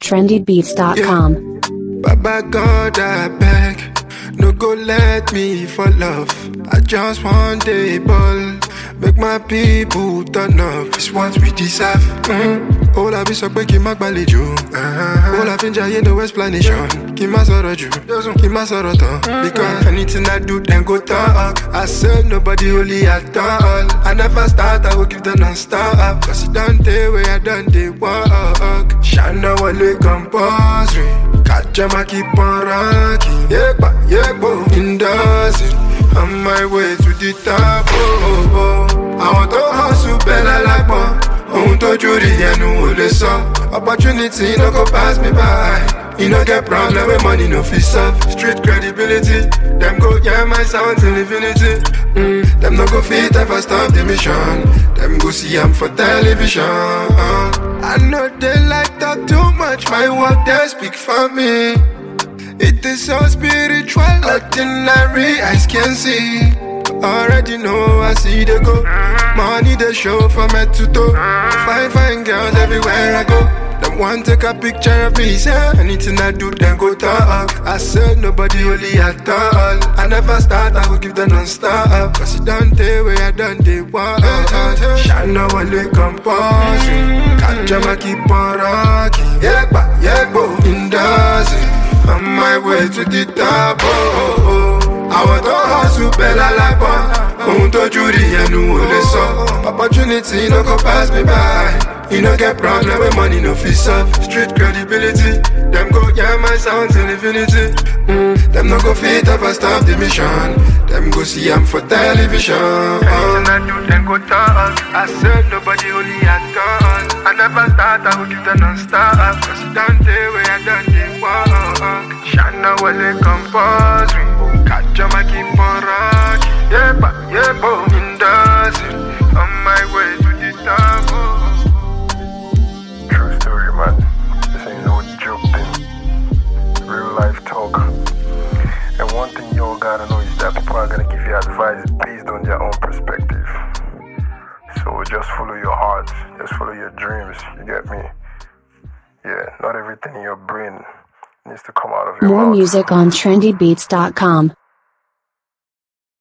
trendybeats.com. Baba God, I beg, no go let me fall off. I just want a ball, make my people turn up. It's what we deserve. All I be so quick, keep my gbalejo. All I been in the explanation. Keep my sorrow, keep my sorrow down. Because anything I do, then go talk. I said nobody only at all. I never start, I will give them non-stop. Cause it don't take where I done the work. Shana wale compulsory. Catch 'em, I keep on rocking. Yeah, indoors. On my way to the top. I want to hustle better like more. Ohun tójú rí ẹnu ò lè sọ. Opportunity no go pass me by. You no get problem when money no fit solve. Street credibility, them go hear my sound till infinity. Them no go fit ever stop the mission. Them go see I'm for television. I know they like talk too much. My work they speak for me. It is so spiritual, ordinary eyes can see. Already know I see they go. Money they show from head to toe. Fine girls everywhere I go. Them want take a picture of me, say anything I do, then go talk. I said nobody only at all. I never start, I will give them non-stop. Cause it don't take where I done the work. Shana wale compulsory. Catch 'em, I keep on rocking. Yeah, indoors. On my way to the top. I want to hustle better like one. Ohun tójú rí ẹnu ò lè sọ. Opportunity no go pass me by. You no get problem when money no fit solve. Street credibility, them go hear my sound till infinity. Them no go fit ever stop the mission. Them go see I'm for television. Anything I do, then go talk. I said nobody only at all. I never start, I will give them non-stop. Cause it don't take where I done the work. Shana wale compulsory. Catch 'em, I keep on rocking. Yeah, indoors. On my way to the top. True story, man. This ain't no joke thing. Real life talk. And one thing you all gotta know is that people are gonna give you advice based on their own perspective. So just follow your heart. Just follow your dreams. You get me? Yeah, not everything in your brain needs to come out of your mouth. More music on trendybeats.com.